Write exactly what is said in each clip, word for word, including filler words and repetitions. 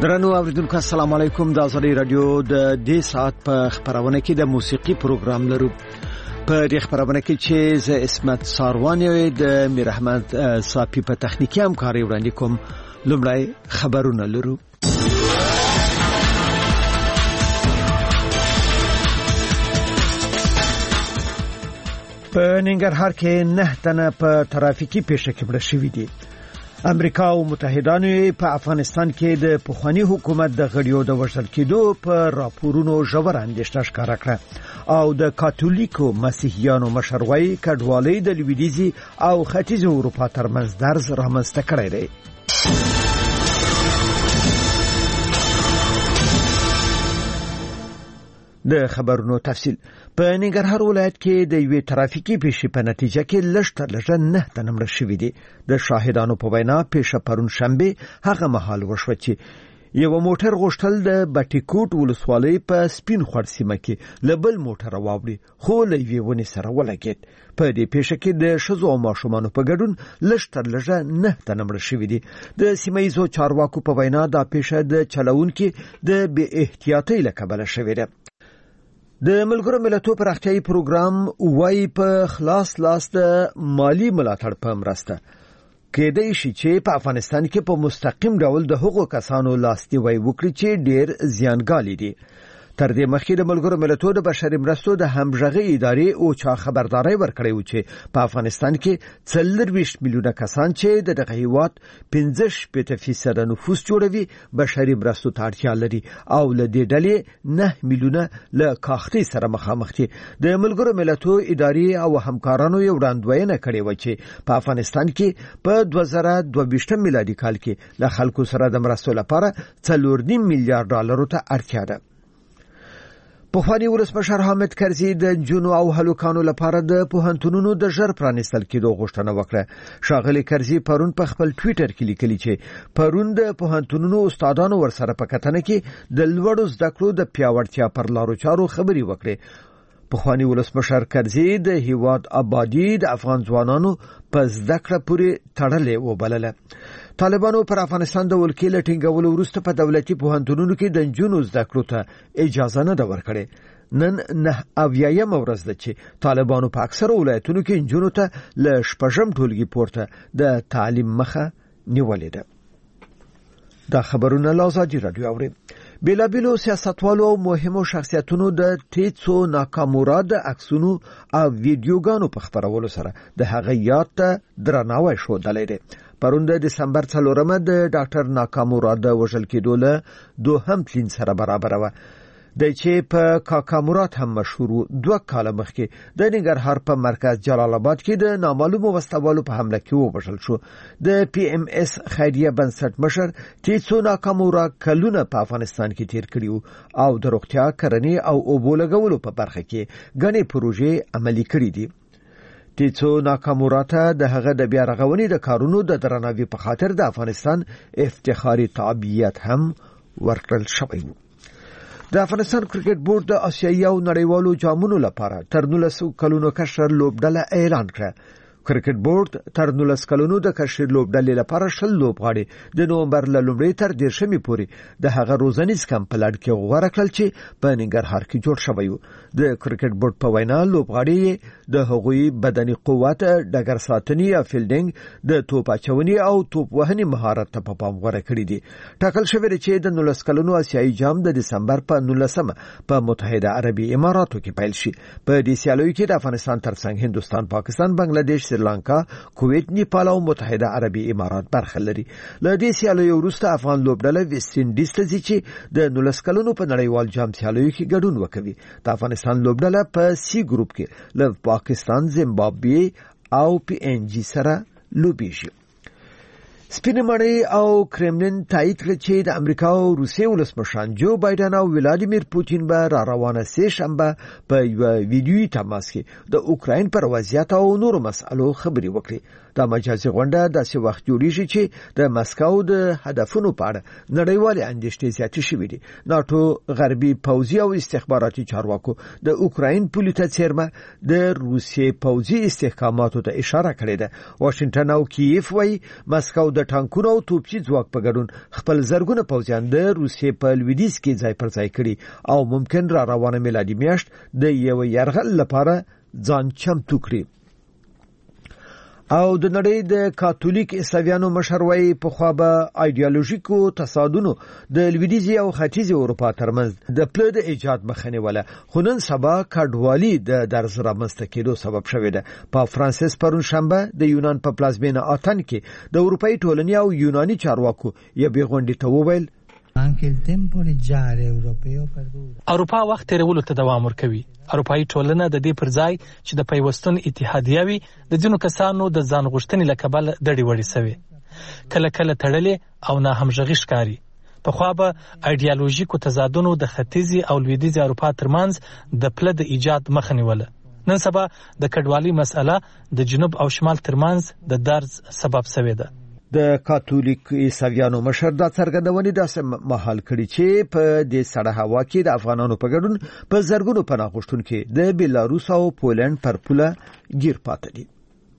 درنو اوریدونکو السلام علیکم. د ازادي رادیو د دې ساعت په خبرونه کې د موسیقي پروګرام لرو. په دې خبرونه کې چې ز اسمت ساروانی د میر احمد صافي په تخنیکی همکاري وړاندې کوم. لومړی خبرونه لرو. په ننګرهار کې نه تنه په ترافیکي پیښه کې مړه شوي دي. امریکا او متحدانو په افغانستان کې د پخوانی حکومت د غړیو د وژل کېدو په راپورونو ژور اندېښنه ښکاره کړه او د کاتولیکو مسیحیانو مشروعي کډوالۍ د لویدیځي او ختیځ اروپا ترمنځ درز رامنځته کړی دی. د خبرونو تفصیل. په ننګرهار ولایت کې د یوې ترافیکي پیښې په نتیجه کې لږ تر لږه نه تنه مړه شوي دي. د شاهدانو په وینا پیښه پرون شنبه هغه مهال وشوه چې یو موټر غوښتل د بټیکوټ ولسوالۍ په سپین خور سیمه کې له بل موټر واوړي خو له یوې ونې سره ولګېد. په دې پیښه کې د ښځو او ماشومانو په ګډون لږ تر لږه نه تنه مړه شوي دي. د سیمه ییزو چارواکو په وینا دا پیښه د چلوونکي د بې احتیاطۍ له کبله شوې ده. د ملګرو ملتونو پراختیايي پروګرام وايي په خلاص لاس د مالی ملاتړ په مرسته کېدای شي چې په افغانستان کې په مستقیم ډول د حقوقو کسانو لاستیوي وکړي چې ډېر زیانګالي دي. تر دې مخکې د ملګرو ملتونو د بشري مرستو د همغږي ادارې او چا خبرداري ورکړې و چې په افغانستان کې څلورویشت میلیونه کسان چې د دغه هیواد پنځه شپږ فیصد نفوس جوړوي بشري مرستو ته اړتیا لري او له دې ډلې نه میلیونه له کاختي سره مخامخ دي. د ملګرو ملتونو ادارې او همکارانو یو وړاندوینه کړې و چې په افغانستان کې په دوه زره دوه ویشت میلادي کال کې له خلکو سره د مرستو لپاره څلور نیم میلیارډ ډالرو ته اړتیا ده. پخوانی ولسمشر حامد کرزي د جنو او هلوکانو لپاره د پوهنتونونو د ژر پرانیستل کېدو غوښتنه وکړه. ښاغلي کرزي پرون په خپل ټویټر کې لیکلي چې پرون د پوهنتونونو استادانو ورسره په کتنه کې د لوړو زده کړو د پیاوړتیا پر لارو چارو خبري وکړي. پخوانی ولسمشر کرزي د هیواد آبادی د افغان ځوانانو په زده کړه پورې تړلې وبلله. طالبانو پر افغانستان د ولکې له ټینګولو وروسته په دولتي پوهنتونونو کې د نجونو زده کړو ته اجازه نه ده ورکړې. نن نه اویایم ورځ ده چې طالبانو په اکثره ولایتونو کې نجونو ته له شپږم ټولګي پورته د تعلیم مخه نیولې ده. دا خبرونه له ازادي رادیو اوري. بیلابیلو سیاستوالو او مهمو شخصیتونو د تیتسو ناکامورا د عکسونو او ویډیوګانو په خبرولو سره د هغه یاد ته درناوی ښودلی دی. پرون د دسمبر څلورمه د ډاکټر ناکامورا د وژل کېدو له دوهم تلین سره برابر و. د چې په کاکامورات هم مشهور دوه کاله مخکې د ننګرهار په مرکز جلال آباد کې د نامعلومو وسلوالو په حمله کې ووژل شو. د پی ام اس خیریه بنسټ مشر تیتسو ناکامورا کلونه په افغانستان کې تیر کړي او د روغتیا کرنې او اوبو لګولو په برخه کې غني پروژې عملي کړې دي. تیتسو ناکامورا ته د هغه د بیا رغونې د کارونو د درناوي په خاطر د افغانستان افتخاري تابعیت هم ورکړل شوی و. د افغانستان کرکټ بورډ د آسیایي او نړیوالو جامونو لپاره تر نولس کلونو کشر لوبډله اعلان کړه. کرکټ بورډ تر نولس کلونو د کشر لوبډلې لپاره شل لوبغاړي د نومبر له لومړۍ تر دېرشمې پورې د هغه روزنیز کمپ په لړ کې غوړه کړل چې په ننګرهار کې جوړ شوی و. د کرکټ بورډ په وینا لوبغاړي د هغوی بدني قوت، ډګر ساتنې او فیلډینګ، د توپ اچونې او توپ وهنې مهارت ته په پام غوړه کړی دي. ټاکل شوی دی چې د نولس کلونو آسیایي جام د دسمبر په نولسمه په متحده عربي اماراتو کې پیل شي. په دې سیالیو کې د افغانستان ترڅنګ هندوستان، پاکستان، بنگلاديش، سریلانکا، کویت، نیپال او متحده عربي امارات برخه لري. له دې سیالیو وروسته افغان لوبډله ویسټ انډیز ته ځي چې د نولس کلونو په نړیوال جام سیالیو کې ګډون وکوي. د افغانستان لوبډله په سی ګروپ کې له پاکستان، زیمبابوې او پی ان جی سره لوبیږي. سپینمړی او کرملین تایید کړ چې د امریکا او روسیې ولسمشران جو بایدن او ولادیمیر پوتین به را روانه سه شنبه په یو ویډیوي تماس کې د اوکراین پر وضعیت او نورو مسألو خبري وکړي. دا مجازي غونډه داسې وخت جوړیږي چې د مسکو د هدفونو په اړه نړیوال اندېښنې زیاتې شوې دي. ناتو غربي پوځي او استخباراتي چارواکو د اوکراین پولې ته څیرمه د روسیې پوځي استحکاماتو ته اشاره کړې ده. واشنگټن او کیف وايي مسکو د د ټانکونو او توپچي ځواک په ګډون خپل زرګونه پوځیان د روسیې په لویدیځ کې ځای پر ځای کړي او ممکن را روانه میلادي میاشت د یو یرغل لپاره ځان چمتو کړي. او د نړۍ د کاتولیک عیسویانو مشروي په خوا به ایدئولوژیکو تصادونو د لویدیځي او ختیځي اروپا ترمنځ د پله د ایجاد مخنی ولا خو نن سبا کډوالي د درز رامنځته کېدو سبب شوې ده. په فرانسیس پرون شنبه د یونان په پلازمینه آتن کې د اروپאי ټولنې او یوناني چارواکو یو غونډه ته وویل اروپا وخت تیرولو ته دوام ورکوي. اروپאי ټولنه د دې پر ځای چې د پیوستون اتحادیه وي د ځینو کسانو د ځان غوښتنې له کبله دړې وړې سوي، کله کله تړلې او نه همغږي ښکاري. په خوا به ایدئولوژیکو تضادونو د ختیځي او لویدیځي اروپا ترمنځ د پله د ایجاد مخه نیوله. نن سبا د کډوالۍ مسأله د جنوب او شمال ترمنځ د درز سبب شوې ده. د کاتولیک عیسویانو مشر دا څرګندونې داسې مهال کړي چې په دې سړه هوا کې د افغانانو په ګډون په زرګونو پناه غوښتونکو د بیلاروس او پولند پر پوله گیر پاتې دي.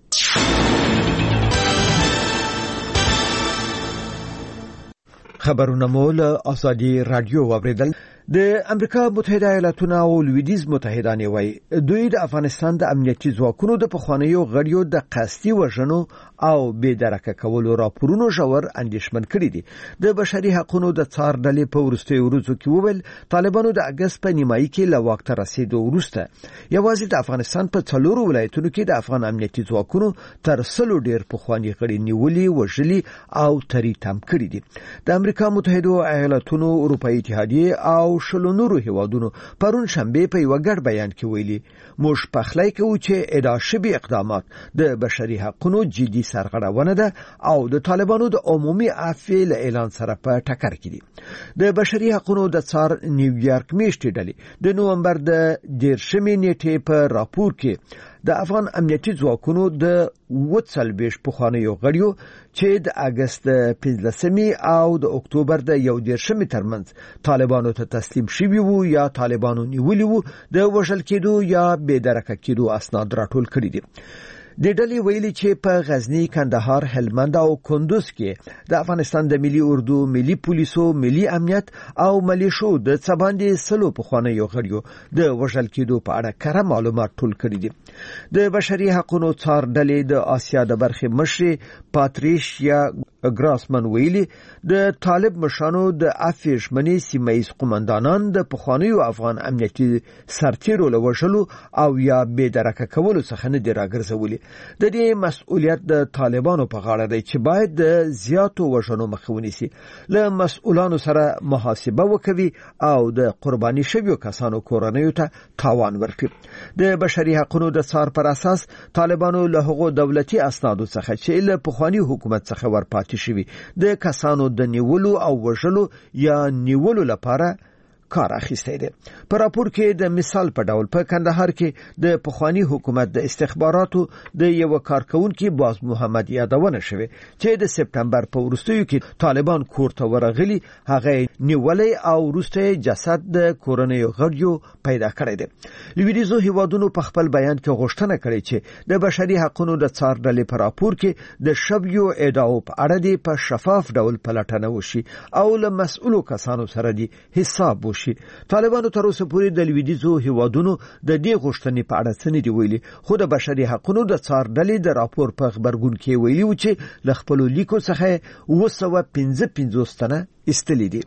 خبرونه مول ازادي رادیو واوریدل. د امریکا متحده ایالاتونو او لویدیځ متحدانې وایي دوی د افغانستان د امنیتي ځواکونو د پخوانیو غړیو د قصدي وژنو او بې درکه کولو راپورونو ژور اندېښمن کړي دي. د بشري حقوقو د څار ډلې په وروستیو ورځو کې وویل طالبانو د اگست په نیمایي کې له واک ته رسیدو وروسته یوازې د افغانستان په څلورو ولایتونو کې د افغان امنیتي ځواکونو تر سلو ډیر پخوانی غړي نیولي، وژلي او تریتم کړي دي. د امریکا متحده ایالاتونو، اروپאי اتحادیه او شلو نورو هیوادونو پرون شنبه په یو ګډ بیان کې ویلي موږ پخلی کوو چې ادعا شوي اقدامات د بشري حقوقو جدي سرغړونه ده او د طالبانو د عمومي عفو له اعلان سره په ټکر کې دي. د بشري حقوقو د څار نیویارک میشتې ډلې د نومبر د دیرشمې نیټې په راپور کې د افغان امنیتي ځواکونو د وڅلبېش پخوانیو غړیو چې د اگست پنځلسمې او د اکتوبر د یو دیرشمې ترمنځ طالبانو ته تسلیم شوي وو یا طالبانو نیولي وو د وژل کېدو یا بې درکه کېدو اسناد راټول کړي دي. د ډلې ویلي چې په غزنی، کندهار، هلمند او کندوز کې د افغانستان د ملي اردو، ملي پولیسو، ملي امنیت او ملیشو د څباندې سلو پخوانیو غړیو د وژل کېدو په اړه کره معلومات ټول کړي دي. د بشري حقوقو څار ډلې د آسیا د برخې مشر پاتریشیا ګراسمن ویلي د طالب مشانو د عفو ژمنې سیمایي قومندانان د پخوانیو افغان امنیتي سرتیرو له وژلو او یا بې درکه کولو څخه نه دی راګرځولي. د دې مسؤلیت د طالبانو په غاړه دی چې باید د زیاتو وژنو مخه ونیسي، له مسؤلانو سره محاسبه وکوي او د قرباني شویو کسانو کورنیو ته تاوان ورکړي. د بشري حقوقو د څار پر اساس طالبانو له هغو دولتي اسنادو څخه چې له پخوانی حکومت څخه ورپاتې شوي د کسانو د نیولو او وژلو یا نیولو لپاره کار اخیستی دی. په راپور کې د مثال په ډول په کندهار کې د پخوانی حکومت د استخباراتو د یو کارکونکو باز محمد یادونه شوه چې د سپتمبر په وروستیو کې طالبان کور ته ورغلي، هغه نیولې او وروسته جسد د کورنیو غړیو پیدا کړی دی. لویدیځو هیوادونو په خپل بیان کې غوښتنه کړې چې د بشري حقوقو د څار ډلې په راپور کې د شویو ادعاو په اړه دی په شفاف ډول پلټنه وشي او له مسؤلو کسانو سره دی حساب وشي. طالبانو تر اوسه پورې د لویدیځو هیوادونو د دې غوښتنې په اړه څه نه دی ویلي، خو د بشري حقوقو د څار ډلې د راپور په خبرګون کې ویلي و چې له خپل لیکو څخه اوه سوه پنځه پنځوس تنه ایستلي دي.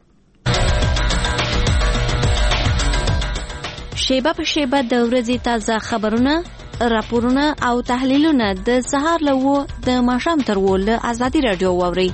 شیبه په شیبه د ورځې تازه خبرونه، راپورونه او تحلیلونه د سهار له وو د ماښام تر وو له ازادي رادیو واورئ.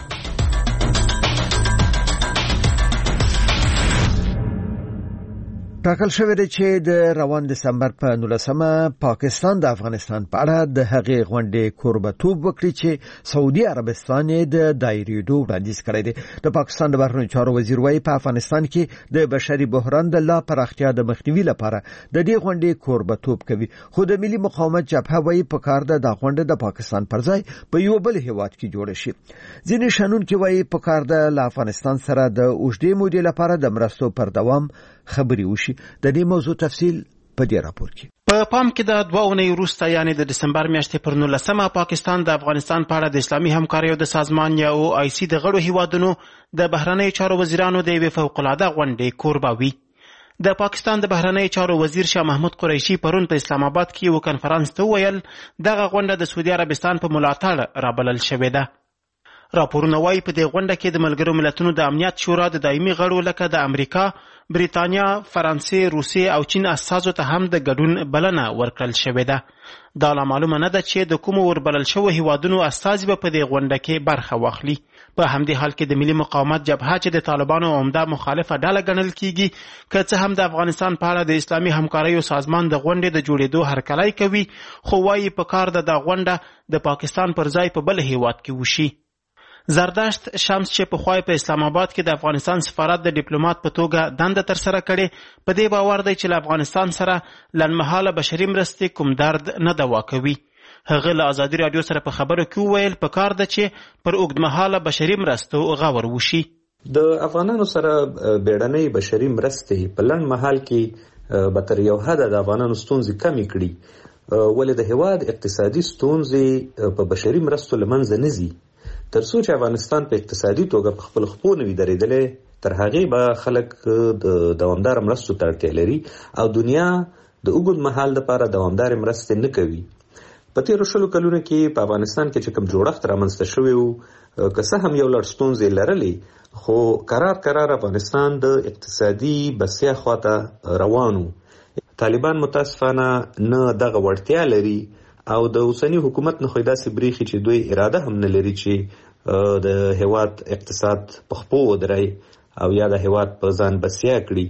ټاکل شوی دی چې د روان دسمبر په نولسمه پاکستان د افغانستان په اړه د هغې غونډې کوربه‌توب وکړي چې سعودي عربستان یې د دایریدو وړاندیز کړی دی. د پاکستان د بهرنیو چارو وزیر وايي په افغانستان کې د بشري بحران د لا پراختیا د مخنیوي لپاره د دې غونډې کوربه‌توب کوي، خو د ملي مقاومت جبهه وايي په کار ده د غونډه د پاکستان پر ځای په یو بل هیواد کې جوړ شي. ځینې شنونکي وايي په کار ده له افغانستان سره د اوږدې مودې لپاره د مرستو پر دوام خبري وشي. د دې موضوع تفصیل په دې راپور کې. په پام کې د دوه اونۍ وروسته یعنې د دسمبر میاشتې پر نولسمه پاکستان د افغانستان په اړه د اسلامي همکاریو د سازمان یا او آی سی د غړو هیوادونو د بهرنیو چارو وزیرانو د یوې فوق‌العاده غونډې کوربه وي. د پاکستان د بهرنیو چارو وزیر شاه محمود قریشي پرون په اسلام آباد کې یو کنفرانس ته وویل دغه غونډه د سعودي عربستان په ملاتړ رابلل شوې ده. راپورونه وایي په دې غونډه کې د ملګرو ملتونو د امنیت شورا د دایمي غړو لکه د امریکا، بریتانیا، فرانسې، روسیې او چین استازو ته هم د ګډون بلنه ورکړل شوې ده. دا لا معلومه نه ده چې د کومو وربلل شوو هیوادونو استازي به په دې غونډه کې برخه واخلي. په همدې حال کې د ملي مقاومت جبهه چې د طالبانو عمده مخالفه ډله ګڼل کیږي که څه هم د افغانستان په اړه د اسلامي همکاریو سازمان د غونډې د جوړېدو هرکلی کوي، خو وایي په کار ده دا غونډه د پاکستان پر ځای په بل هیواد کې وشي. زردشت شمس چې پخوا په اسلام آباد کې د افغانستان سفارت د ډیپلوماټ په توګه دنده ترسره کړې، په دې باور دی چې له افغانستان سره لنډمهاله بشري مرستې کوم درد نه دوا کوي. هغه له ازادي راډیو سره په خبرو کې وویل په کار ده چې پر اوږدمهاله بشري مرستو غور وشي. د افغانانو سره بیړنۍ بشري مرستې په لنډ مهال کې به تر یو حده د افغانانو ستونزې کمې کړي، ولې د هیواد اقتصادي ستونزې په بشري مرستو له منځه نه ځي. تر څو چې افغانستان په اقتصادي توګه په خپل خپو نه وي درېدلی، تر هغې به خلک د دوامداره مرستو ته اړتیا لري او دنیا د اوږد مهال لپاره دوامدارې مرستې نه کوي. په تېرو شلو کلونو کې په افغانستان کې چې کوم جوړښت رامنځته شوی و، که څه هم یو لړ ستونزې لرلې، خو قرار قرار افغانستان د اقتصادي بسیا خواته روان و. طالبان متاسفانه نه دغه وړتیا لري او د اوسني حکومت نه خو داسې بریښي چې دوی اراده هم نه لري چې د هیواد اقتصاد په خپو ودرئ او یا د هیواد په ځان بسیا کړي.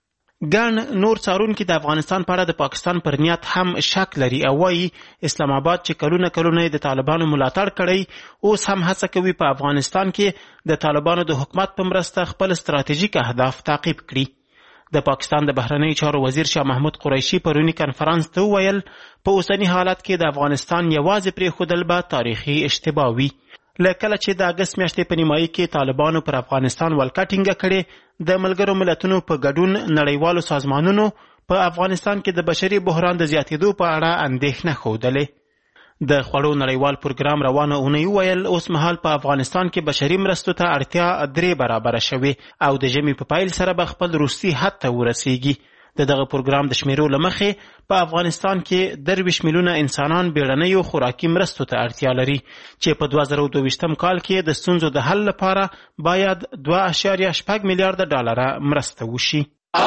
ګڼ نور څارونکي د افغانستان په اړه د پاکستان پر نیت هم شک لري او وایي اسلام آباد چې کلونه کلونه د طالبانو ملاتړ کړی، اوس هم هڅه کوي په افغانستان کې د طالبانو د حکومت په مرسته خپل ستراتیژیک اهداف تعقیب کړي. د پاکستان د بهرنیو چارو وزیر شاه محمود قریشي پرونی کنفرانس ته وویل په اوسني حالت کې د افغانستان یوازې پرېښودل به تاریخي اشتباه وي. له کله چې د اګست میاشتې په نیمایي کې طالبانو پر افغانستان ولکه ټینګه کړې، د ملګرو ملتونو په ګډون نړیوالو سازمانونو په افغانستان کې د بشري بحران د زیاتېدو په اړه اندېښنه ښودلې. د خوړو نړیوال پروګرام روانه اونۍ وویل اوس مهال په افغانستان کې بشري مرستو ته اړتیا درې برابره شوې او د ژمي په پیل سره به خپل وروستي حد ته ورسیږي. د دغه پروګرام د شمیرو له مخې په افغانستان کې درویشت میلیونه انسانان بیړنیو خوراکي مرستو ته اړتیا لري چې په دوه زره دوه ویشتم کال کې د ستونزو د حل لپاره باید دوه اعشاریه شپږ میلیارده ډالره مرسته وشي.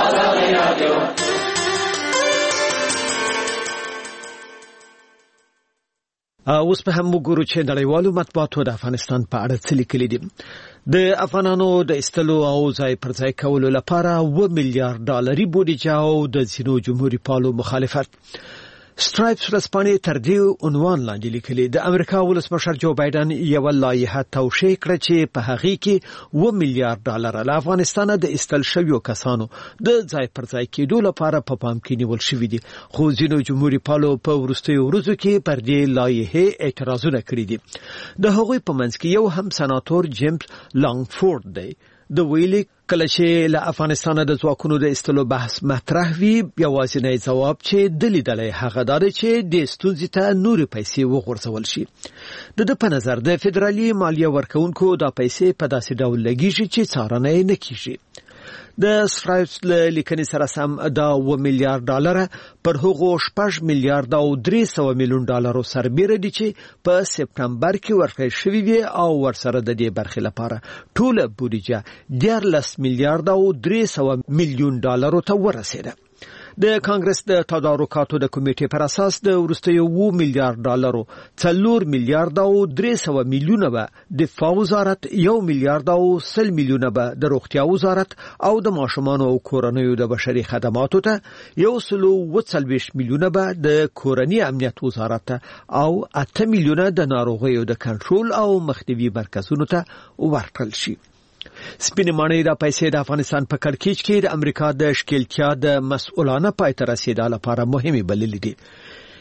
اوس په هم وګورو چې نړیوالو مطبوعاتو د افغانستان په اړه څه لیکلي دي. د افغانانو د ایستلو او ځای پر ځای کولو لپاره اوه میلیارډ ډالري بودیجه او د ځینو جمهوریت پالو مخالفت. سټرایپس ورځپاڼې تر دې عنوان لاندې لیکلي د امریکا ولسمشر جو بایدن یوه لایحه توشیح کړه چې په هغې کې اوه میلیارډ ډالر له افغانستانه د ایستل شویو کسانو د ځای پر ځای کېدو لپاره په پام کې نیول شوي دي، خو ځینو جمهوریت پالو په وروستیو ورځو کې پر دې لایحې اعتراضونه کړي دي. د هغوی په منځ کې یو هم سناتور جیمز لانګفورد دی. د ویلي کله چې له افغانستانه د ځواکونو د ایستلو بحث مطرح وي، یوازینی ځواب چې د لیدلی هغه دا دی چې د ستونزې ته نورې پیسې وغورځول شي. د ده په نظر د فدرالي مالیه ورکوونکو دا پیسې په داسې ډول لګیږي چې څارنه یې نه کیږي. د سټرایپس له لیکنې سره سم دا اوه میلیارډ ډالره پر هغو شپږ میلیارډ او درې سوه میلیون ډالرو سربیره دي چې په سپتمبر کې ورکړل شوي وي او ورسره د دې برخې لپاره ټوله بودیجه دیارلس میلیارډ او درې سوه میلیون ډالرو ته ورسېده. د کانګرس د تدارکاتو د کمیټې پر اساس د وروستیو اوه میلیارډ ډالرو څلور میلیارډ او درې سوه میلیونه به دفاع وزارت، یو میلیارډ او سل میلیونه به د روغتیا وزارت او د ماشومانو او کورنیو د بشري خدماتو ته، یو سلو اووه څلوېښت میلیونه به د کورني امنیت وزارت ته او اته میلیونه د ناروغیو د کنټرول او مخنیوي مرکزونو ته ورکړل شي. سپینې ماڼۍ دا پیسې د افغانستان په کړکېچ کې د امریکا د ښکېلتیا د مسؤلانه پای ته رسېدا لپاره مهمې بللې دي.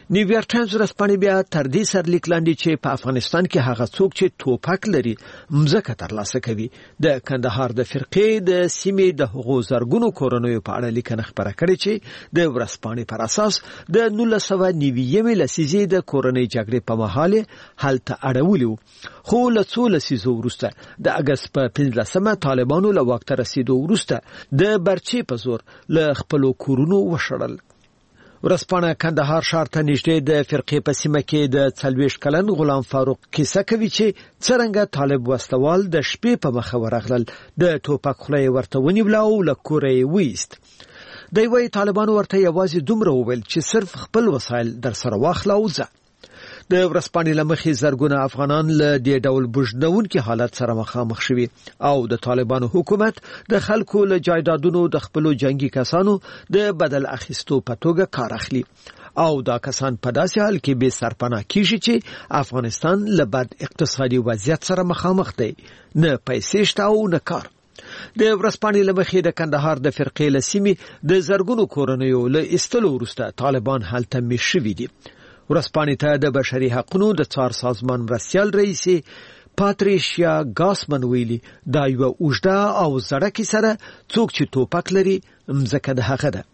نیویارک ټایمز ورځپاڼې بیا تر دې سرلیک لاندې چې په افغانستان کې هغه څوک چې توپک لري مځکه ترلاسه کوي د کندهار د فرقې د سیمې د حقوق زرګونو کورنیو په اړه لیکنه خبره کړې چې د ورځپاڼې پر اساس د نولس سوه نوي لسیزې د کورنۍ جګړې په مهال هلته اړولو خو له څو لسیزو وروسته د اگست په پنځلسمه طالبانو له واک ته رسیدو وروسته د برچې په زور له خپل کورونو وشړل. ورځپاڼه کندهار ښار ته نږدې د فرقې په سیمه کې د څلوېښت کلن غلام فاروق کیسه کوي چې څرنګه طالب وسلوال د شپې په مخه ورغلل د ټوپک خوله ورته ونیوله او له کوره یې ویست. دوی وايي طالبانو ورته یوازې دومره وویل چې صرف خپل وسایل در سره واخله او ځه. د ورځپاڼې له مخې زرګونه افغانان له دې ډول بوجنونکي حالت سره مخامخ شوي او د طالبانو حکومت د خلکو له جایدادونو د خپلو جنگي کسانو د بدل اخیستو په توګه کار اخلي او دا کسان په داسې حال کې به سرپناه کیږي چې افغانستان له بد اقتصادي وضعیت سره مخامخ دی، نه پیسې شته او نه کار. د ورځپاڼې له مخې د کندهار د فرقې له سیمې د زرګونو کورنیو له ایستلو وروسته طالبان هلته میشت شوي دي. ورځپاڼې ته د بشري حقوقو د څار سازمان مرستیال رئیس پاتریشیا ګاسمن ویلي دا یو اوږده او زړه کیسه ده، څوک چې توپک لري مځکه د هغه ده.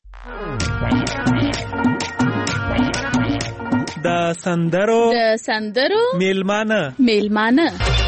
د سندرو د سندرو میلمانه میلمانه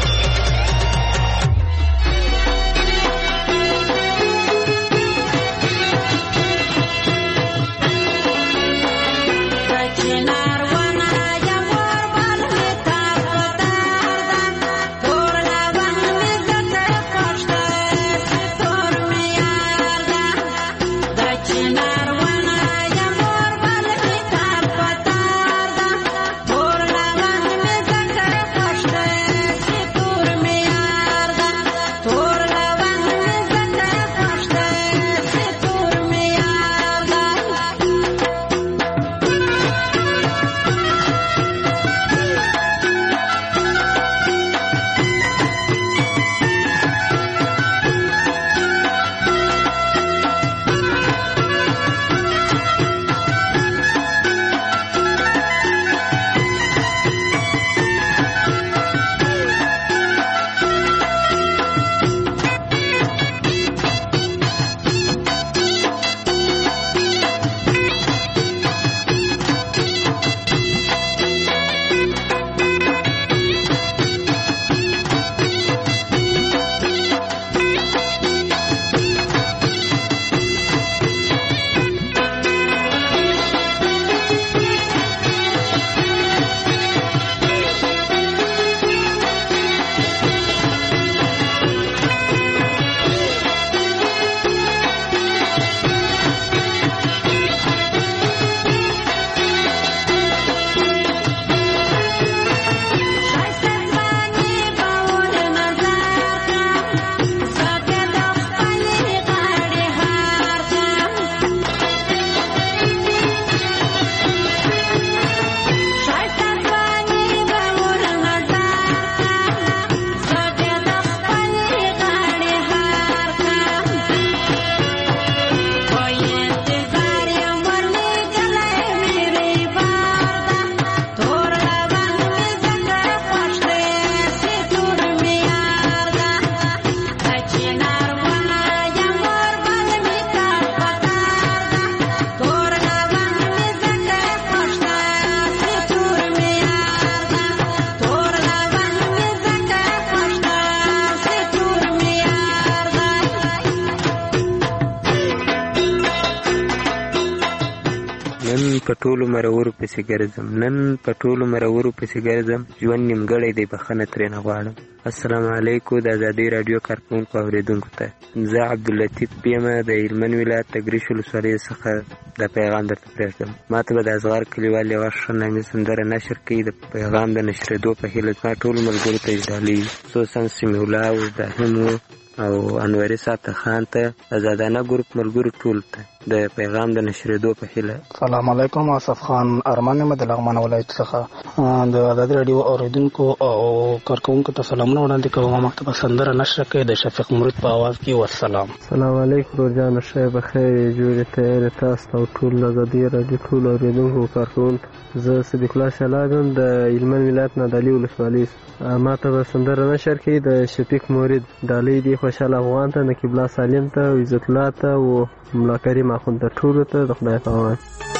پټولو مرورو پسې ګرځم نن پټولو مرورو پسې ګرځم ژوند نیمګړی دی بخښنه ترېنه غواړم. السلام علیکم د ازادۍ راډیو کارکوونکو اورېدونکو ته زه عبداللطیف یم د هلمند ولایت تګریش ولسوالۍ څخه دا پیغام درته پرېږدم. ما ته به د اصغر کلیوال یوه ښه نامي سندره نشر کړي. د پیغام د نشرېدو په هیله زما ټولو ملګرو ته ډالۍ خصوصا سمیع الله او ابراهیم او انوري ساته خان ته ازادانه ګروپ ملګرو ټولو ته د پیغام د نشریدو په هیله. سلام علیکم. آصف خان ارمان یم د لغمان ولایت څخه. د ازادي رادیو اوریدونکو او کارکونکو ته سلامونه وړاندې کوم. مکتب سندره نشر کوي د شفیق مرید په आवाज کې. والسلام. سلام علیکم ورجان شه بخیر جوړه ته تاسو او ټول ازادي رادیو ټول اوریدونکو کارکونکو. زه صدیق الله شلادم د علمن ولایت نه د علی ولسوالۍ. ما ته سندره نشر کوي د شفیق مرید د علی دی خوشاله افغان ته نقیب الله سالم ته او عزت الله ته او ملا کریم اخوند ته ټول ته د خدای په امان.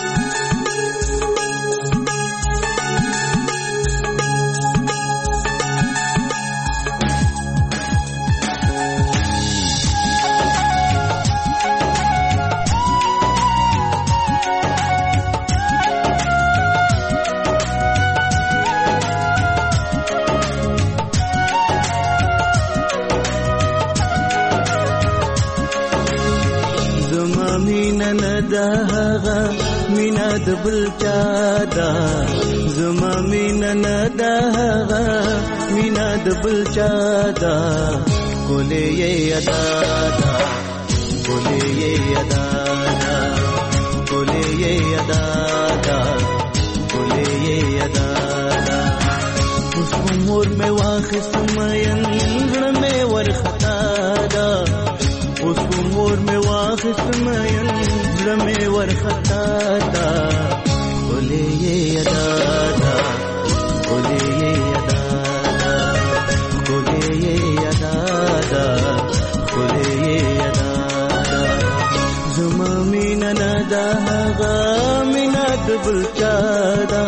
مینا د بل چا دا زما مینا نه دا مینا د بل چا دا ګلې یې ادا دا ګلې یې ادا دا ګلې یې ادا دا ګلې یې ادا دا اوس عمر مې واخست مې انګړ مې ورختا دا اوس عمر مې واخست مې زمې ورختا دا ګلې یې ادا دا ګلې یې ادا دا ګلې یې ادا دا ګلې یې ادا دا زما مینا نه دا هغه مینا د بل چا دا.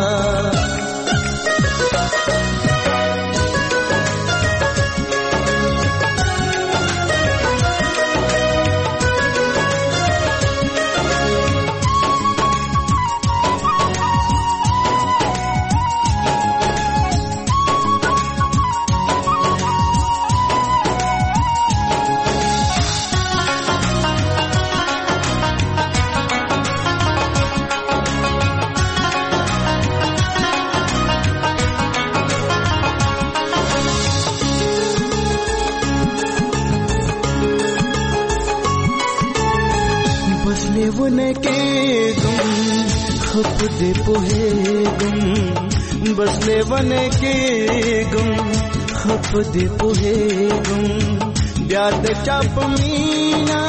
बस ले बने के गुम खप दे पोहे गुम ब्याद चाप मीना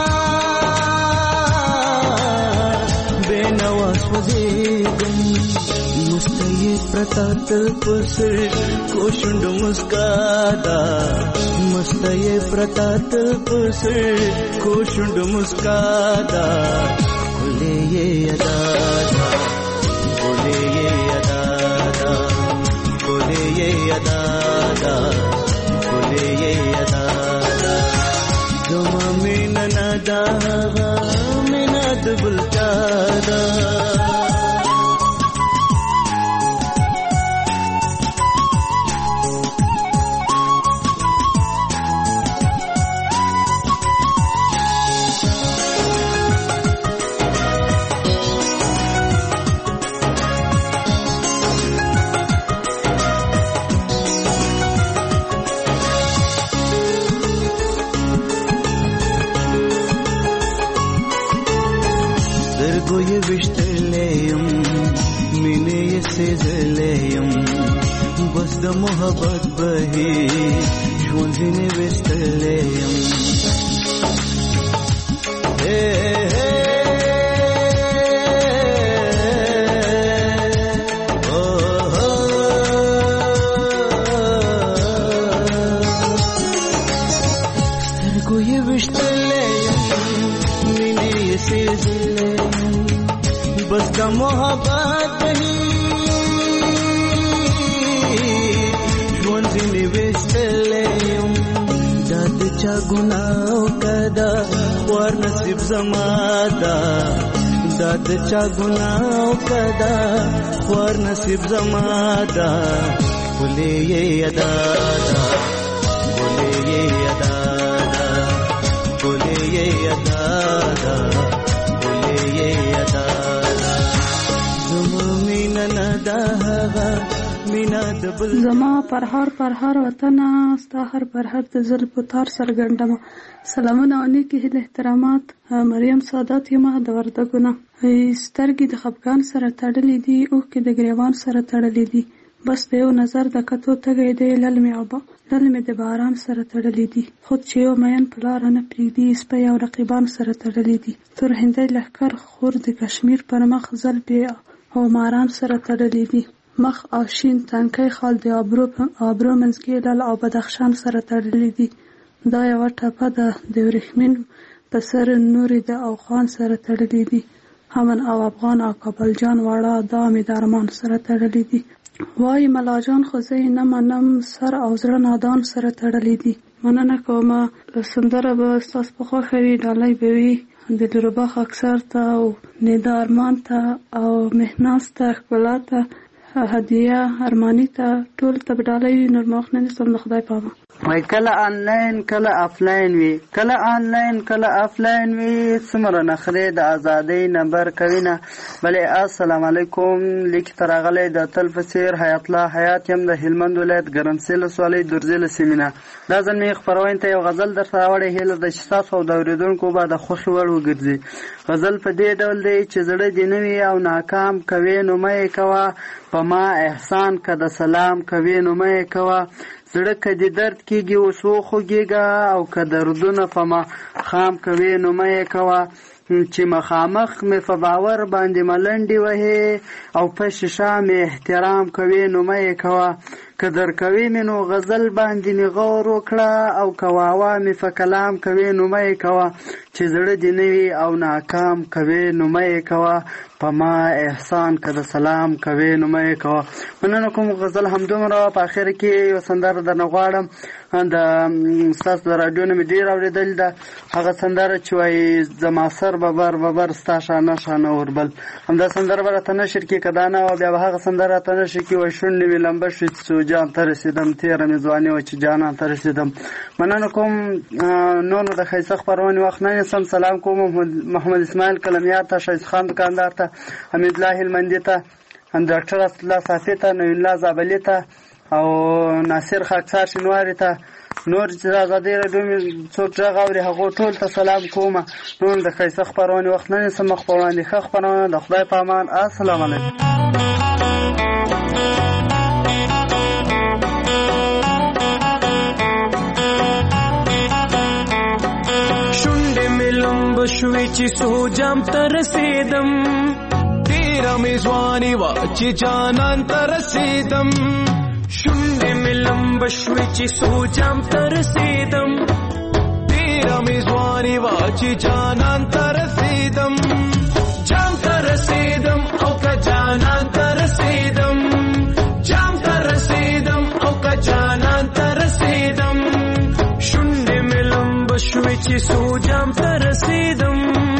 बेनवास वजे गुम मुस्तये प्रतातल पुसर कोशुंड मुस्कादा मुस्तये प्रतातल पुसर कोशुंड मुस्कादा खुले ये अदा बोले ये अदा बोले ये अदा बोले ये अदा जुमा में नदा में नद बुलचादा ये विश्तलेयम मिने ये सेजलेयम बस द मोहब्बत बही शोंजिने विश्तलेयम हे हे ओ हो को ये विश्तलेयम मिने ये सेजलेयम बस का मोहब्बत ही शोंजिने विश्तलेयम दाद चा गुनाह कदा वर नसीब जमादा दाद चा गुनाह कदा वर नसीब जमादा बोले ये अदा बोले ये अदा बोले ये अदा बोले ये अदा जुमा में नदा مینا د بل زما پر هر پر هر وطن ستا هر پر هر د زلفو تار سرګندم سلامونه او نیکی هیله احترامات مریم سادات یم د وردګونه سترګې د خفګان سره تړلې دي اوښکې د ګریوان سره تړلې دي بس د یو نظر د کتو تږی دی للمې اوبه للمې د باران سره تړلې دي خود چې یو مین په لاره نه پرېږدي سپی او رقیبان سره تړلې دي تور هندی لښکر خور د کشمیر پر مخ زلفې او ماران سره تړلې دي مخ او شین تنکۍ خال د ابرو ابرو منځکې لل او بدخشان سره تړلې دي دا یوه ټپه ده د ورېښمین په سر نورې د اوخان سره تړلې دي همن او افغان او کابل جان واړه دا مې د ارمان سره تړلې دي وای ملاجان خو زه یې نه منم سر او زړه نادان سره تړلې دي مننه کومه سندره به ستاسو په خوښه وي ډالۍ به وي د لورباخ اکثر ته او ندا ارمان ته او مهناز ته ښکلا ته هدیه ارمانی ته ټول ته ډالۍ وي نور مخ نه نسم د خدای پامه وای کله آنلاین کله آفلاین وي کله آنلاین کله آفلاین وي څومره نخرې د ازادۍ نمبر کوي نه بلې السلام علیکم لیک ته راغلی د تل په څېر حیات الله حیات یم د هلمند ولایت ګرمسیر ولسوالۍ درزي له سیمې نه دا ځل مې خپرونې ته یو غزل درته راوړی هیله ده چې ستاسو او د اورېدونکو به د خوښې وړ وګرځي غزل په دې ډول دی چې زړه دې نه وي او ناکام کوې نو مه یې کوه په ما احسان که د سلام کوې نو مه یې کوه زړه که دې درد کېږي اوس وخوږېږه او که دردونه په ما خام کوې نو مه یې کوه چې مخامخ مې په باور باندې ملنډې وهې او په شیشه مې احترام کوې نو مه یې کوه که درکوې مې نو غزل باندې مې غور وکړه او که واوا مې په کلام کوې نو مه یې کوه چې زړه دې نه وي او ناکام کوې نو مه یې کوه په ما احسان که د سلام کوې نو مه یې کوه مننه کوم غزل همدومره په اخر کې یو سندره درنه غواړم د ستاسو د راډیو نه مې ډېر اورېدلې ده هغه سندره چې وایي زما سر ببر ببر ستا شانه شانه اوربل همدا سندره به راته نشر کړي که دا نه وه بیا به هغه سندره راته نشر کړي وایي شونډې مې لمبه شوې چې جان ته رسېدم تېره مې ځواني وه چې جانان ته رسېدم مننه کوم نور نو د ښایسته خپرونې وخت نه نیسم سلام کوم محمد اسماعیل کلمیار ته ښایست خان دکاندار ته حمید الله هلمندي ته ډاکټر اسدالله صافي ته نوین الله زابلي ته او ناصر خاکسار شینواري ته نور چې د ازادۍ راډیو مې څوک غږ اوري هغو ټول ته سلام کومه نور د ښایسته خپرونې وخت نه نیسم مخ په وړاندې ښه خپرونه د خدای په امان السلام علیکم شوی چې سو جام ته رسیدم تیرا مې ځواني وا چې جانان ته رسیدم شونډې مې لمبه شوی چې سو جام ته رسیدم تیرا مې ځواني وا چې جانان ته رسیدم جام ته رسیدم او که جانان ته رسیدم جام ته رسیدم او که جانان ته رسیدم شونډې مې لمبه شوی چې سو جام ته رسیدم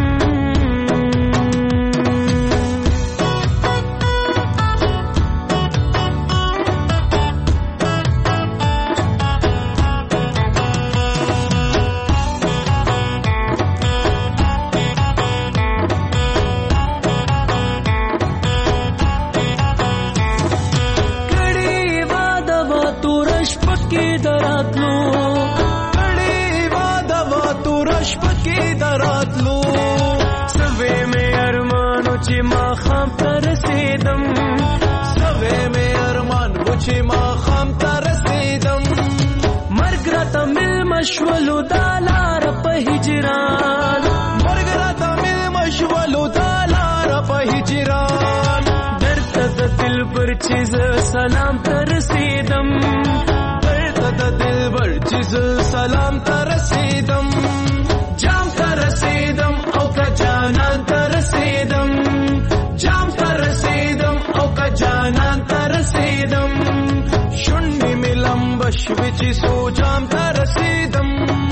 مشولو دالار په هجران مرګ راته مل مشولو دالار په هجران درته د دلبر چې سلام ته رسیدم درته د دلبر چې سلام ته رسیدم جام ته رسیدم او که جانان ته رسیدم جام ته رسیدم او که جانان ته رسیدم شونډې مې لمبه شوې چې سو جام ته رسیدم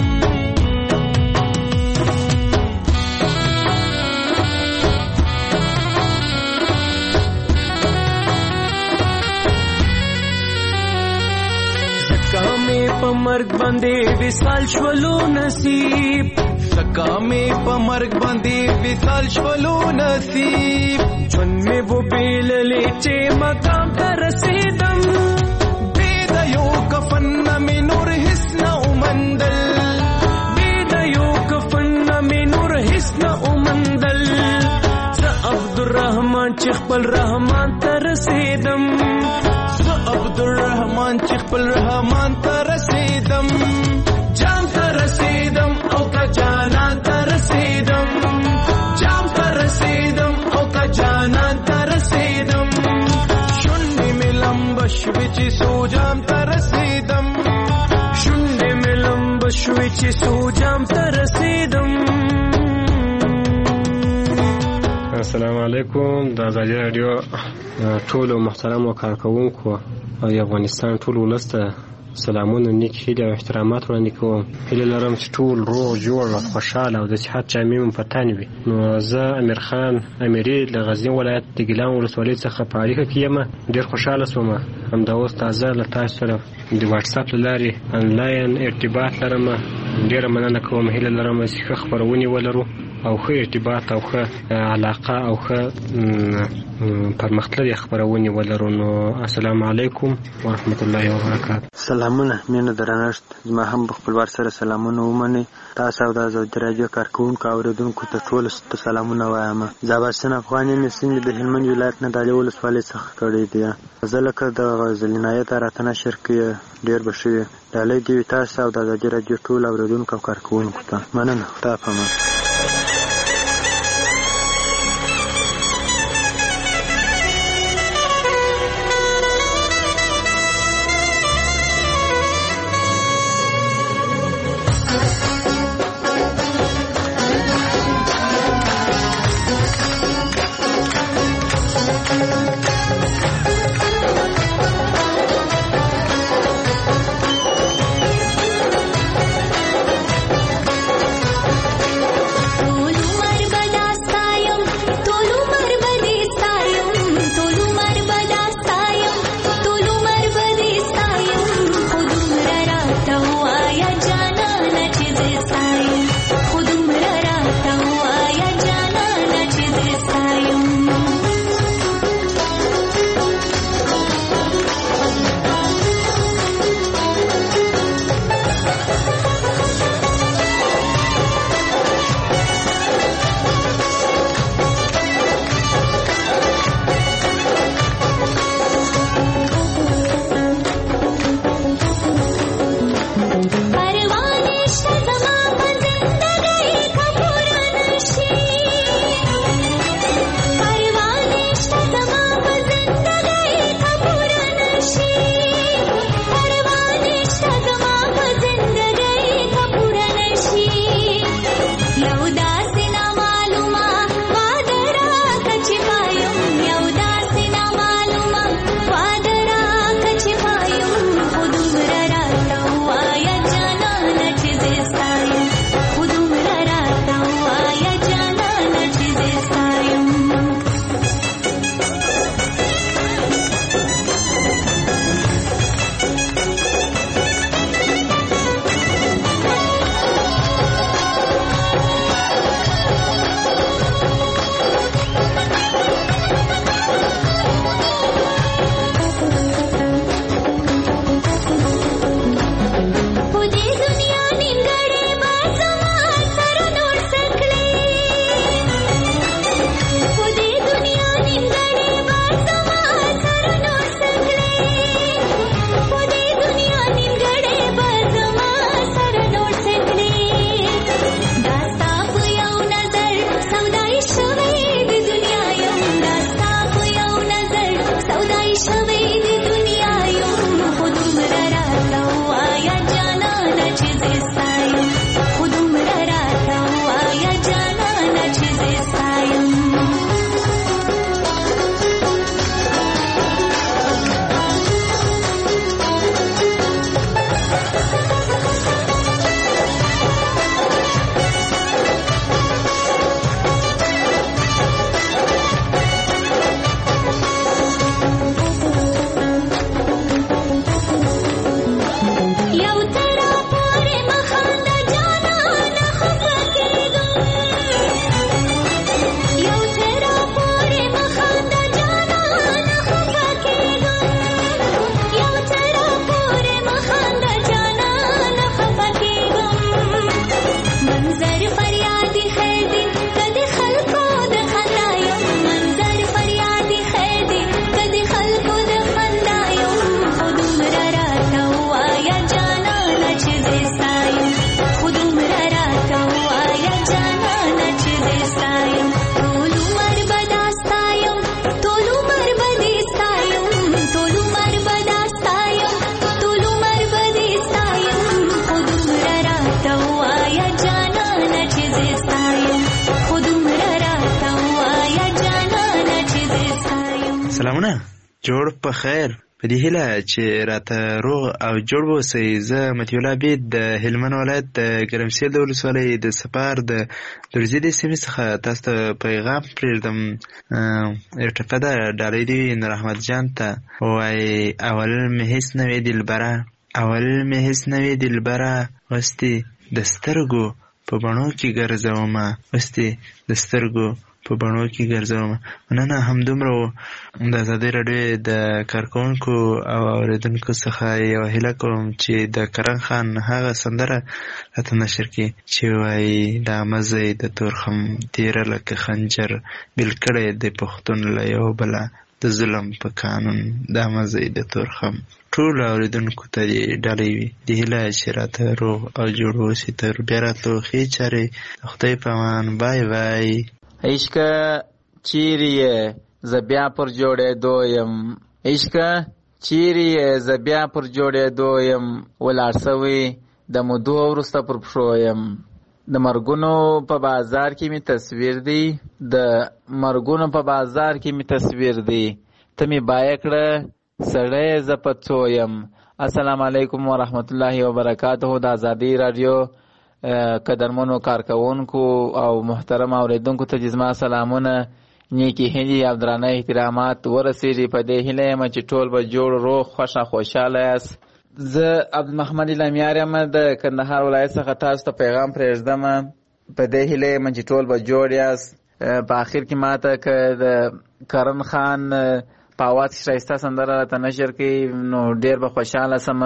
زکا مې په مرګ باندې وصال شولو نصیب زکا مې په مرګ باندې وصال شولو نصیب ژوند مې و بیللې چې مقام ته رسیدم خپل رحمان ته رسیدم زه عبدالرحمن چې خپل رحمان ته رسیدم جام ته رسیدم او که جانان ته رسیدم جام ته رسیدم او که جانان ته رسیدم شونډې مې لمبه شوې چې څو جام ته رسیدم شونډې مې لمبه شوې چې څو جام ته رسیدم. السلام علیکم. د ازادي راډیو ټولو محترمو کارکوونکو او د افغانستان ټول ولس ته سلامونه، نیک هیلې او احترامات وړاندې کوم. هیله لرم چې ټول روغ جوړ او خوشحاله او د صحت جامې مو په تن وي. نو زه امیر خان امیري له غزني ولایت د ګیلان ولسوالۍ څخه په اړیکه کې یم. ډېر خوشحاله شوم همدا اوس تازه له تاسو سره د واتساپ له لارې انلاین ارتباط لرم. ډېره مننه کوم. هیله لرم چې ښه خپرونې ولرو او ښه ارتباط او ښه علاقه او ښه پرمختللې خپرونې ولرو. نو السلام علیکم ورحمت الله وبرکاته. سلامونه مینه درنښت. زما هم په خپلوار سره سلامونه ومنئ. تاسو او د ازادي راډیو کارکوونکو او اورېدونکو ته ټولو ته سلامونه وایم. زه عباسین افغان یم. سیمې د هلمند ولایت نه د علي ولسوالۍ څخه کړی دی. زه لکه د غزلینایت راته نشر کې ډېر به ښه وي. ډالۍ دې وي تاسو او د ازادي راډیو ټول اورېدونکو او کارکوونکو ته. مننه. خدای پامان. سلامونه جوړ په خیر په دې هیله چې راته روغ او جوړ اوسئ. زه مطیع الله عبید د هلمند ولایت د ګرمسیر د ولسوالۍ د سپار د درزي د سیمې څخه تاسو ته پیغام پرېږدم. یو ټپه ده ډالۍ دې وي نور احمد جان ته وایي اول مې هېڅ نه وې دلبره اول مې هېڅ نه وې دلبره اوس دې د سترګو په بڼو کې ګرځومه اوس دې د سترګو په بڼو کې ګرځوم. مننه. همدومره و د ازادۍ راډیو د کارکوونکو او اورېدونکو څخه یوه هیله کوم چې د کرن خان هغه سندره راته نشر کړي چې وایي دا مزی د تورخم تیره لکه خنجر بیل کړی د پښتون له یو بله د ظلم په قانون دا مزی د تورخم. ټولو اورېدونکو ته دې ډالۍ وي د هیله چې راته روغ او جوړ اوسي. تر بیا راتلو ښې چارې. د خدای په امان. بای بای. عشقه چیرې یې زه بیا پر جوړېدو یم عشقه چیرې یې زه بیا پر جوړېدو یم ولاړ سوی د مودو وروسته پر پښو یم د مرګونو په بازار کې مې تصویر دی د مرګونو په بازار کې مې تصویر دی ته مې بایه کړه سړی زه په څو یم. السلام علیکم ورحمت الله وبرکاته. د ازادۍ راډیو قدرمنو کارکوونکو او محترم اوریدونکو ته زما سلامونه نیکی هیلې او درانه احترامات ورسېږي. په دې هیله یم چې ټول به جوړ روغ خوښه خوشحاله یاست. زه عبدالمحمد الامیار یم د کندهار ولایت څخه تاسو ته پیغام پرېږدم. په دې هیله یم چې ټول به جوړ یاست. په آخر کې ماته که د کرن خان په اواز کې ښایسته سندره راته نشر کړي نو ډېر به خوشحاله سم.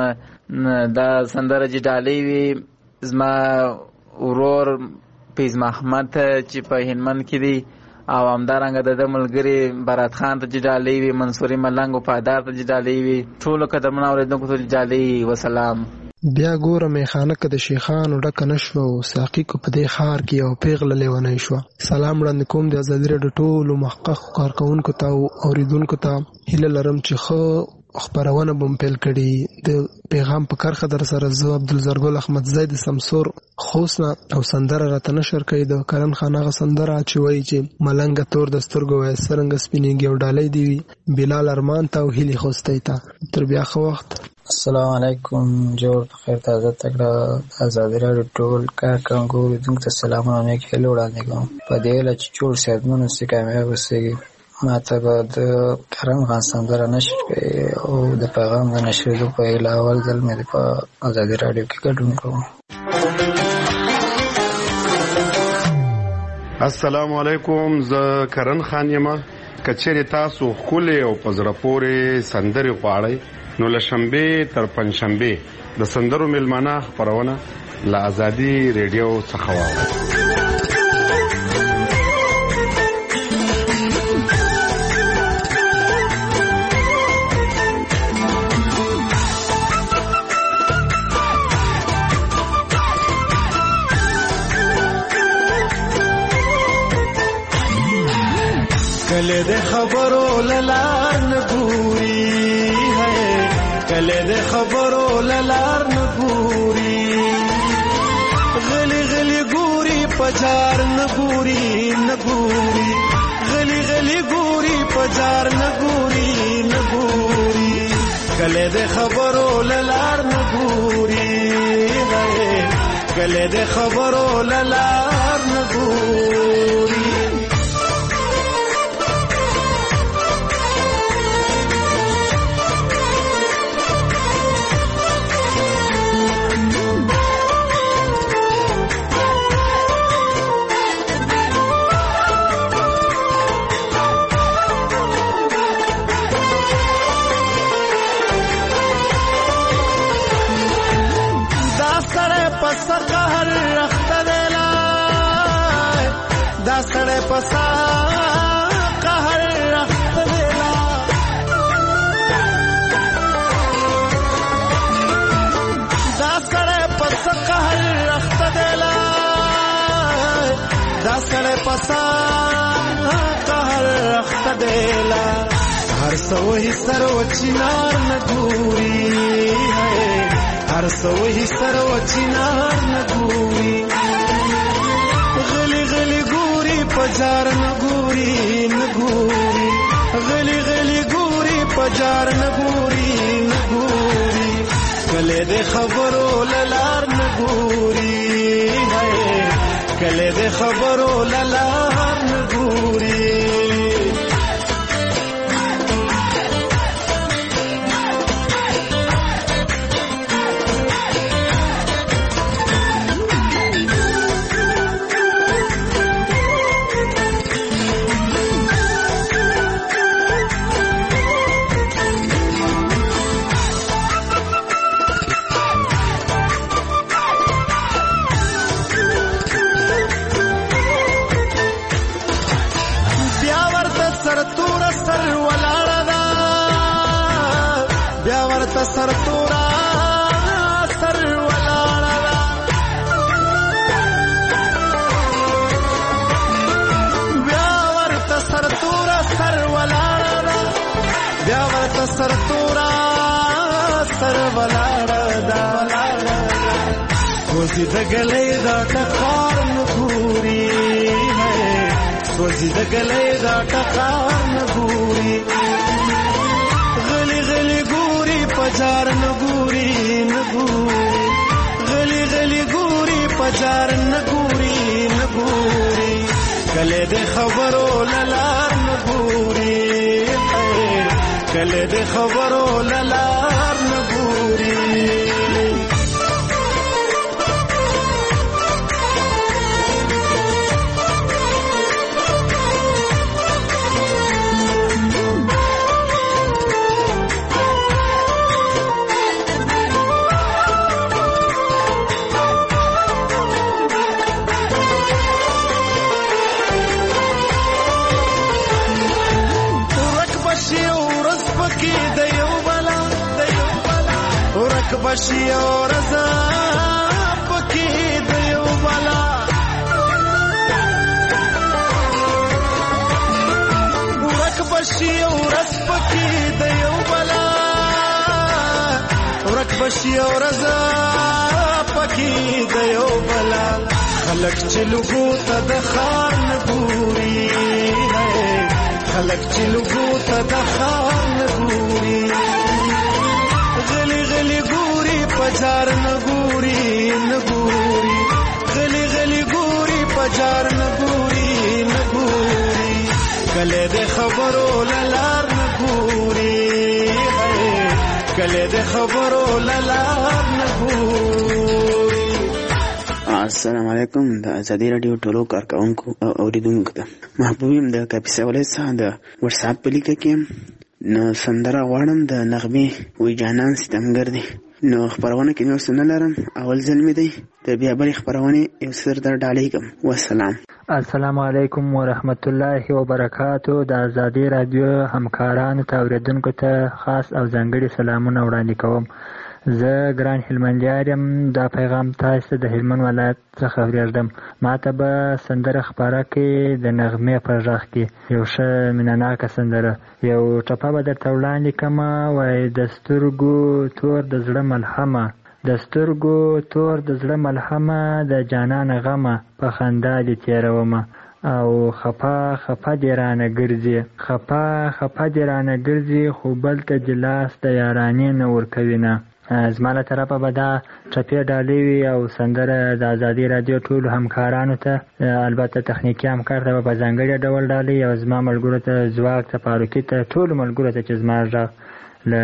دا سندره چې ډالۍ وي زما ورور پیز محمد ته چې په هلمند کې دی او همدارنګه د ده ملګري برات خان ته چې ډالۍ وي منصوري ملنګ وفادار ته چې ډالۍ وي ټولو قدرمنو اورېدونکو ته ډالۍ وسلام. بیا ګوره میخانه که د شیخانو ډکه نه شوه او ساقي کو په دې ښار کې یو پیغله لیونی شوه. سلام وړاندې کوم د ازادي راډیو ټولو محققو کارکوونکو ته او اورېدونکو ته. هیله لرم چې ښه خپرونه به م پیل کړي. د پیغام په کرښه در سره زه عبدالزرګل احمدزی د سمسور خوست نه او سندره راته نشر کوي د کرن خان هغه سندره چې وایي چې ملنګه تور د سترګو وایي څرنګه سپینېږي او ډالۍ دې وي بلال ارمان ته او هیلې خوستی ته. تر بیا ښه وخت. السلام علیکم. جوړ بخیر. تازه تکړه ازادي راډیو ټول کارکوونکو اورېدونکو ته سلامونه نیک هیلې وړاندې کوم. په دې هیله چې جوړ صحتمند اوسئ کامیاب اوسئ. ما ته به د کرن خان سندره نشر کړي او د پیغام د نشرېدو په هیله اول ځل مې په ازادي راډیو کې ګډون کوم. السلام علیکم. زه کرن خان یم. که چیرې تاسو ښکلې او په زړه پورې سندرې غواړئ نو له شنبې تر پنجشنبې د سندرو میلمانه خپرونه له ازادي ریډیو څخه واورئ. کله د خبرو للار نګوري ہے کله د خبرو للار نګوري غلی غلی ګوري پجار نګوري نګوري غلی غلی ګوري پجار نګوري نګوري کله د خبرو للار نګوري ہے کله د خبرو للار نګوري. سړی پسا قهر رخت دیلا دا سړی پسا قهر رخت دیلا دا سړی پسا قهر رخت دیلا هر سوهی سرو چنار نګوري هر سوهی سرو چنار نګوري غلی غلی ګوري پجار نګوري نګوري غلی غلی ګوري پجار نګوري نګوري کله د خبرو للار نګوري کله د خبرو للار نګوري سر تورا سر ولاړه بیا ورته سر تورا سر ولاړه بیا ورته سر تورا سر ولاړه سوزي د ګلې دا ټکار نګوري سوزي د ګلې دا ټکار نګوري غلي غلي ګوري پجار نګوري نګوري غلي غلي ګوري پجار نګوري نګوري کله د خبرو للار نګوري کله د خبرو للار نګوري بشي اور زا پکې د یو بلا ورک بشي اور اس پکې د یو بلا ورک بشي اور زا پکې د یو بلا خلک چې لګو ته د خار نګوري خلک چې لګو ته د خار نګوري غلي غلي ګوري پجار نګوري نګوري غلي غلي ګوري پجار نګوري نګوري کله د خبرو للار نګوري کله د خبرو للار نګوري. السلام علیکم. د ازادي رادیو ټولو کارکونکو او اوریدونکو ته محبوب يم د کاپیسا ولایت څخه د واتس اپ په لیکه کې نو سندره غواړم د نغمې وی جانان ستمګر دی. نو خبرونه کې نو سن لرم اول ځل مې دی د بیا بل خبرونه یو سر در ډالې کوم. والسلام. السلام علیکم ورحمت الله وبرکاتو. د ازادي رادیو همکارانو ته اوریدونکو ته خاص او ځانګړي سلامونه وړاندې کوم. زه ګران هلمندیار یم. دا پیغام تاسو د هلمند ولایت څخه اوریدم. ما ته به سندره خپاره کې د نغمې پر غږ کې یو ښه مینهناکه سندره یو ټپه به درته وړاندې کړمه. وایي د سترګو تور د زړه ملهمه د سترګو تور د زړه ملهمه د جانان غمه په خندا دې تېرومه او خفا خفا دې رانه ګرځي خفا خفا دې رانه ګرځي خو بل ته دې لاس د یارانې نه ورکوي نه. زما له طرفه به دا ټپې ډالۍ وي او سندره د ازادي رادیو ټولو همکارانو ته البته تخنیکي همکار ته به په ځانګړي ډول ډالۍ او زما ملګرو ته ځواک ته فاروقي ته ټولو ملګرو ته چې زما غږ له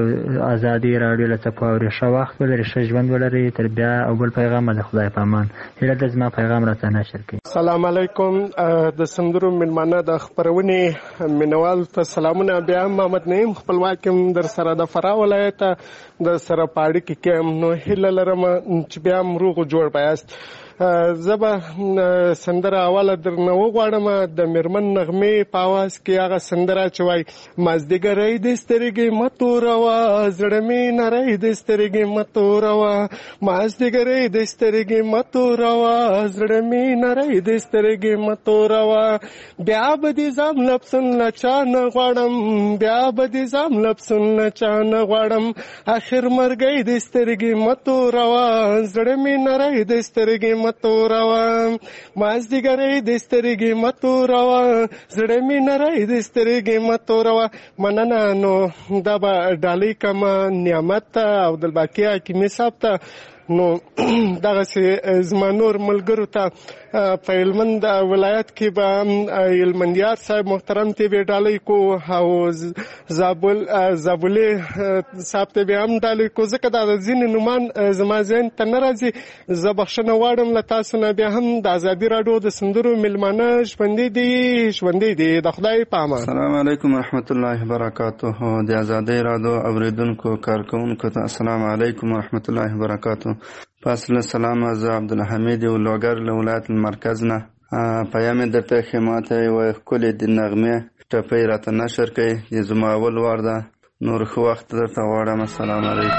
ازادي رادیو له څخه اوري. ښه وخت ولري ښه ژوند ولري. تر بیا او بل پیغام د خدای په امان. هیله ده زما پیغام راته نشر کړي. السلام علیکم. د سندرو ملمانه د خبرونې مینوال ته سلامونه. بیا محمد نعیم خپلواک در سره د فراه ولایت د سره پاړی کې کوم. نو هیله لرم چې بیا روغ جوړ پایاست. زبا سندره اوله درنه وغواړم د میرمن نغمې په اواز کې هغه سندره چې وایي مازدیګرۍ د سترګې متوروا زړه مې نری د سترګې متوروا مازدیګرۍ د سترګې متوروا زړه مې نری د سترګې متوروا بیا به دې ځم لپسن له چا نه غواړم بیا به دې ځم لپسن له چا نه غواړم اخر مرګۍ د سترګې متوروا زړه مې نری د سترګې متوروا مازدیګرې د سترګې متوروا زړه مې نری د سترګې متوروا مننه. نو دا به ډالۍ کما نعمت او دلباقي حکیمي صاحب ته نو دغسې زما نور ملګرو ته په هلمند ولایت کې به هلمندیار صاحب محترم ته به ډالۍ کو او زابل زابلې صاحب ته به هم ډالۍ کو ځکه دا د ځینې نومان زما ذهن ته نه راځي. زه بخښنه غواړم له تاسو نه. بیا هم د ازادي راډیو د سندرو میلمانه ژوندي دي ژوندي دي د خدای په امان. السلام علیکم ورحمت الله وبرکاته. د ازادي راډیو اوریدونکو کارکونکو ته السلام علیکم ورحمت الله وبرکاته. فاصله سلام. زه عبدالحمید ولوګر له ولایت المرکز نه پیام درته خدمت یو ښکلې د نغمې ټپۍ راته نشر کړئ. د زما اول وار ده. نور ښه وخت درته غواړم. السلام علیکم.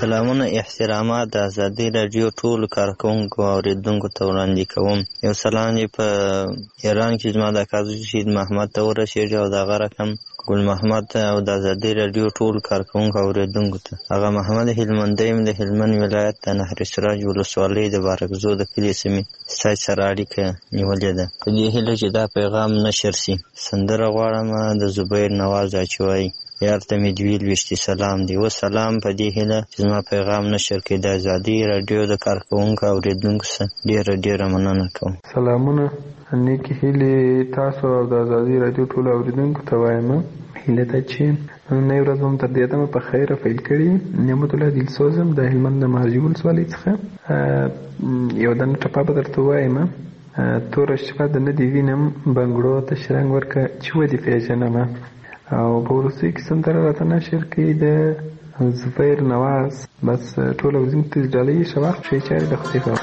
سلامونه احترامات د ازادي راډیو ټولو کارکوونکو او اوریدونکو ته وړاندې کوم. یو سلام یې په ایران کې زما د کازو شهید محمد ته ورسېږي او د هغه رقم ګل محمد ته او د ازادي راډیو ټولو کارکوونکو او اوریدونکو ته. هغه محمد هلمندی م د هلمند ولایت د نهر سراج ولسوالۍ د بارکزو د کلي سیمې ستاسو سره اړیکه نیولې ده. په دې هیله چې دا پیغام نشر سي. سندره غواړم د زبیر نواز اچوي یار ته مې دوی لوشتي سلام دی. و سلام په دې هیله چې زما پیغام نشر کړي. د ازادي راډیو د کارکوونکو او اوریدونکو څخه ډېره ډېره مننه کوم. سلامونه نیکې هیلې تاسو او د ازادي راډیو ټولو اوریدونکو ته وایم. هیله ده چې نن ورځ هم تر دې دمه په خیره پیل کړي. نعمت الله دلسوزم د هلمند د مهاجي ولسوالۍ څخه یو دانه ټپه به درته ووایم. توره شپه د نه دې وینم بنګړو ته شرنګ ورکه چې ودې پېژنمه. او په وروستۍ کې سندره راته نشر کړي د زبیر نواز. بس ټول اوریدونکو ته ډالۍ ښه وخت ښې چارې د خدای په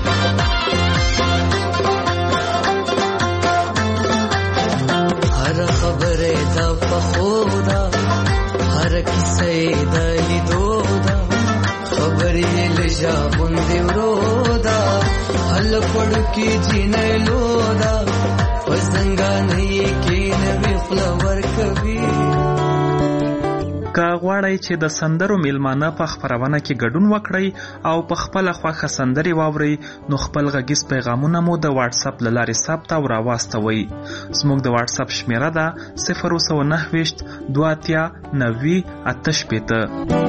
हर د لیدو دا خبرې لږه غوندې ورو دا هلک وړوکي چینلو دا په زنګانۍ کې نوې خوله ورکوي. که غواړئ چې د سندرو میلمانه په خپرونه کې ګډون وکړئ او په خپله خوښه سندرې واورئ نو خپل غږیز پیغامونه مو د واتساپ له لارې ثبت او راواستوئ. زموږ د واتساپ شمیره ده صفر سوه نهه ویشت دوه اتیا نوي اته شپېته.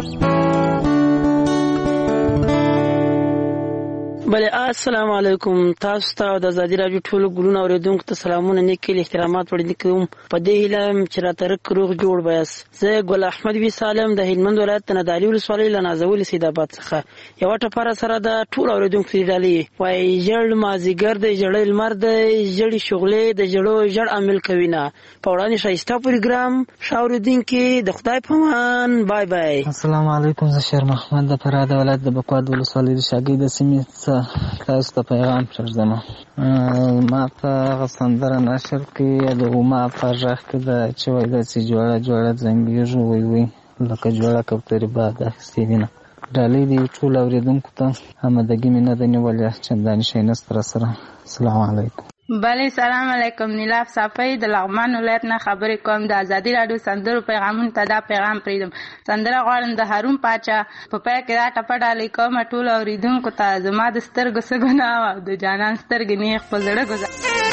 بله السلام علیکم. تاسو ته د ازادي راډیو ټولو ګلونه اورېدونکو ته سلامونه نیکې احترامات وړاندې کوم. په دې هیله یم چې راته رک روغ جوړ بیاست. زه ګل احمد وي سالم د هلمند ولایت د نادعلي ولسوالۍ له نازولي سیدآباد څخه یوه ټپاره سره د ټولو اورېدونکو دې ډالۍ وایي ژړ مازدیګر دی ژړی لمر دی ژړې شغلې د ژړو ژړ عامل کوي نه. په وړاندې ښایسته پروګرام ښه اورېدونکي د خدای په امان. بای بای. السلام علیکم. زه شیر محمد د فراه د ولایت د بکواد ولسوالۍ د شاګۍ د سیمې څخه تاسو ته پیغام پرېږدم. ما په هغه سندره نشر کې د ما په غږ کې ده چې وایي داسې جوړه جوړه زنګېږو وی وی لکه جوړه کوترې باد اخیستې وینه. ډالۍ د یو ټولو اورېدونکو ته آمادګي مې نه ده نیولې چندانې شی نشته راسره. السلام علیکم. بله سلام علیکم. نیلاف صافی د لغمان ولایت نه خبرې کوم. د ازادي راډیو سندرو پیغامونو ته دا پیغام پرېږدم. سندره غواړم د هارون پاچا په پای کې دا ټپه ډالۍ کوم ټولو اورېدونکو ته. زما د سترګو څه ګناه وه د جانان سترګې نیغ په زړه ګذر.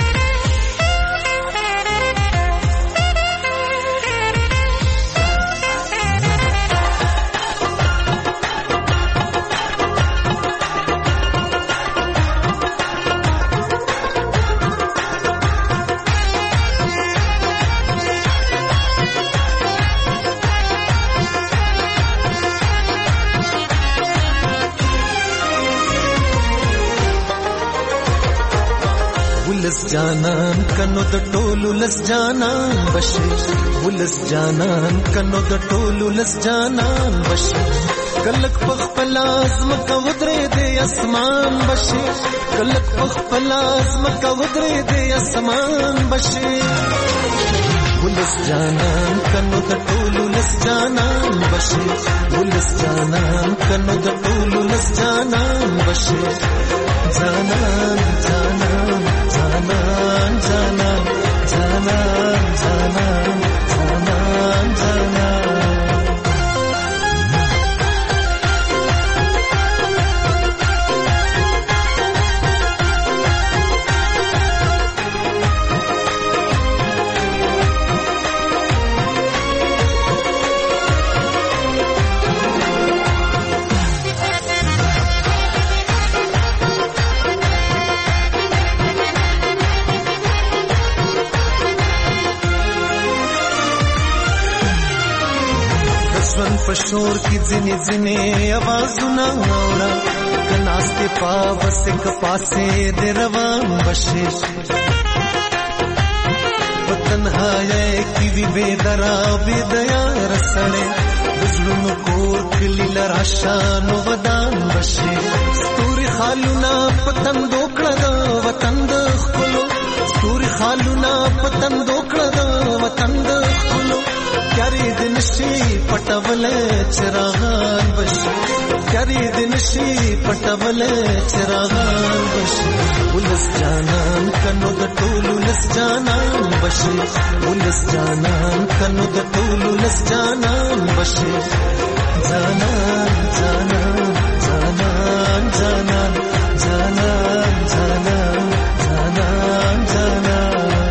ولس جانان کنو د ټولو لس جانان بشي ولس جانان کنو د ټولو لس جانان بشي کلک پخپل ازم کا ودرې دې اسمان بشي کلک پخپل ازم کا ودرې دې اسمان بشي ولس جانان کنو د ټولو لس جانان بشي ولس جانان کنو د ټولو لس جانان بشي جانان جانان جانان جانان جانان جانان جانان جانان پشور کی ځنې ځنې आवाजونه اورا کناسته پاوس ک پاسه د روان بشي وطنهای کی وی بے درا بے دیا رسړې دزړونو کور کلی لراشان ودان بشي ستوري خالونا پتن دوکړه د وطن د خلو ستوري خالونا پتن دوکړه د وطن د خلو کاری دن شي پټول چراغان بشي کاری دن شي پټول چراغان بشي ولس جانان کنو د ټولو لس جانان بشي ولس جانان کنو د ټولو لس جانان بشي جانان جانان جانان جانان جانان جانان جانان جانان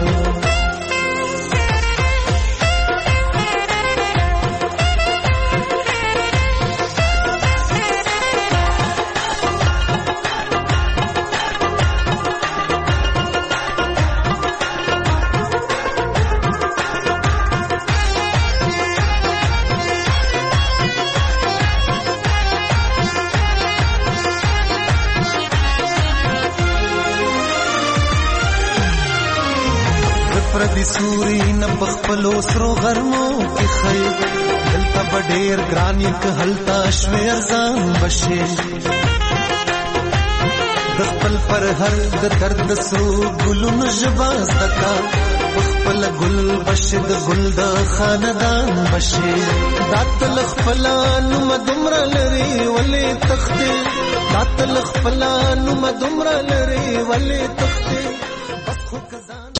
پردی سوري نه بخپلو سرو غرمو کې خي دلته بډیر ګران یک هلتا شوي ارزان بشي د خپل پر هر د درد سرو ګلونو ژباز دکا بخپل کله ګل بشي د ګل د خاندان بشي داتل خپلان مدمر لري ولې تختې داتل خپلان مدمر لري ولې تختې